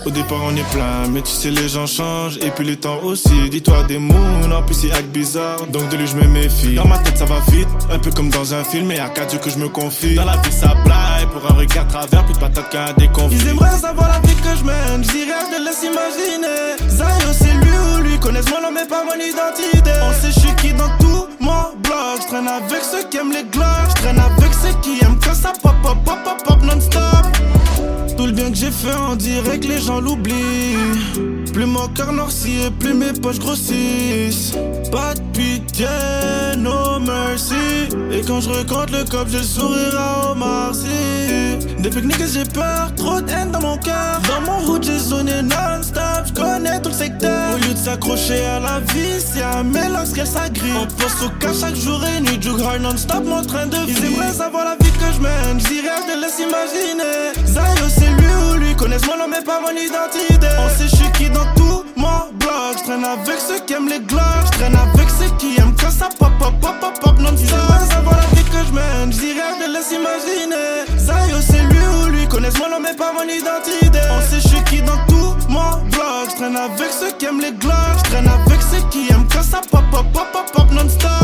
Au départ on est plein, mais tu sais les gens changent. Et puis le temps aussi, dis-toi des moons. En plus c'est acte bizarre, donc de lui je me méfie. Dans ma tête ça va vite, un peu comme dans un film. Et à 4 Dieu que je me confie. Dans la vie ça blague, pour un regard travers. Plus de patate qu'un déconfit. Ils aimeraient savoir la vie que je mène, je dirais je te laisse imaginer. Zayo c'est lui ou lui, connaissent mon nom mais pas mon identité. On sait je suis qui dans tout mon blog. Je traîne avec ceux qui aiment les glocks. Je traîne avec ceux qui aiment que ça pop pop pop pop pop non-stop. Tout le bien que j'ai fait, on dirait que les gens l'oublient. Plus mon cœur noircit et plus mes poches grossissent. Pas de pitié, no mercy. Et quand je recompte le cop, j'ai le sourire à Omar Sy. Depuis que niggas j'ai peur, trop de haine dans mon cœur. Dans mon route j'ai zoné non-stop, je connais tout le secteur. Au lieu de s'accrocher à la vie, c'est un mélange qu'elle s'agrippe. On pense au cas chaque jour et nuit, jug hard non-stop, mon train de vie. Ils aimeraient savoir la vie que je mène, je dirais je te laisse imaginer. Zayo c'est lui ou lui, connaissent mon nom mais pas mon identité. On sait je suis qui dans tout mon blog. Je traîne avec ceux qui aiment les glocks. Je traîne avec ceux qui aiment quand ça pop pop pop pop pop non-stop. Ils aimeraient savoir la vie que je mène, je dirais je te laisse imaginer. Zayo c'est lui ou lui, connaissent mon nom mais pas mon identité. On sait je suis qui dans tout mon blog. Je traîne avec ceux qui aiment les glocks. Je traîne avec ceux qui aiment quand ça pop pop pop pop pop non-stop.